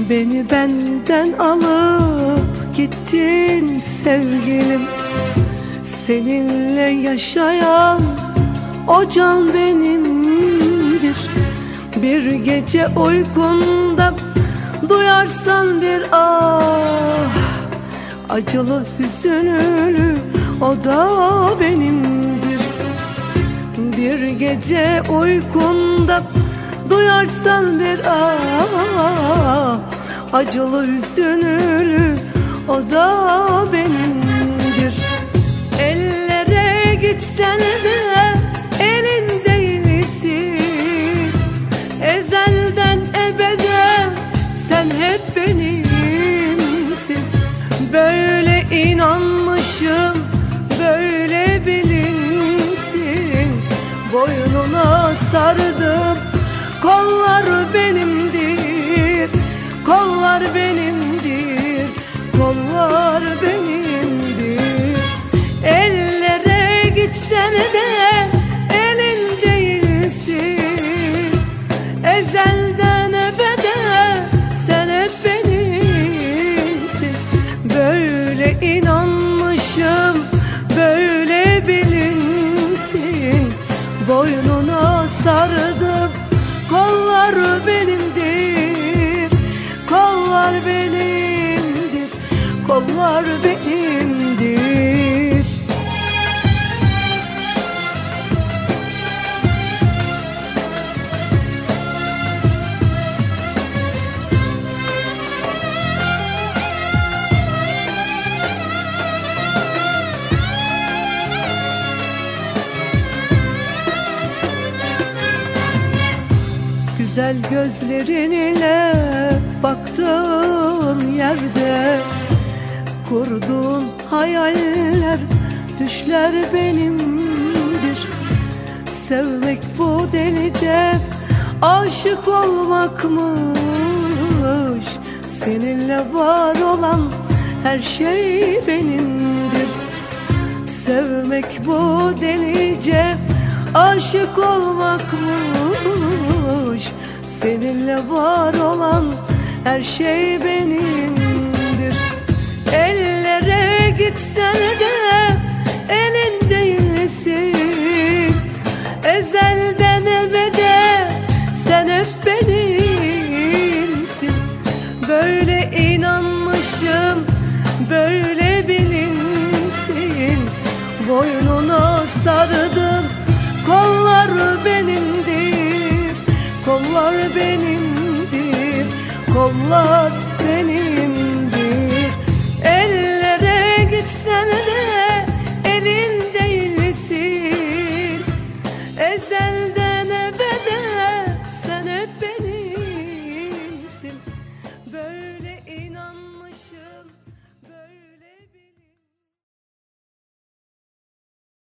Beni benden alıp gittin sevgilim. Seninle yaşayan o can benimdir. Bir gece uykunda duyarsan bir ah, acılı hüzünlü o da benimdir. Bir gece uykunda duyarsan bir ah, acılı hüzünlü o da benimdir. Ellere gitsen de elin değilsin. Ezelden ebede sen hep benimsin. Böyle inanmışım, böyle bilinsin. Boynuna sardım, kollar benimdir, kollar benimdir, kollar benimdir. Ellere gitsen de elin değilsin. Ezelden ebede sen hep benimsin. Böyle inanmışım, böyle bilinsin. Boynuna sardım, kollar benimdir, kollar benimdir, kollar benimdir. Güzel gözlerinle baktığın yerde kurduğun hayaller, düşler benimdir. Sevmek bu delice aşık olmakmış. Seninle var olan her şey benimdir. Sevmek bu delice aşık olmakmış. Seninle var olan her şey benimdir. Ellere gitsen de elin değilsin. Ezelden ebede sen hep benimsin. Böyle inanmışım, böyle bilinsin. Boynuna sardım, kollar benimdir, kollar benimdir, kollar benimdir.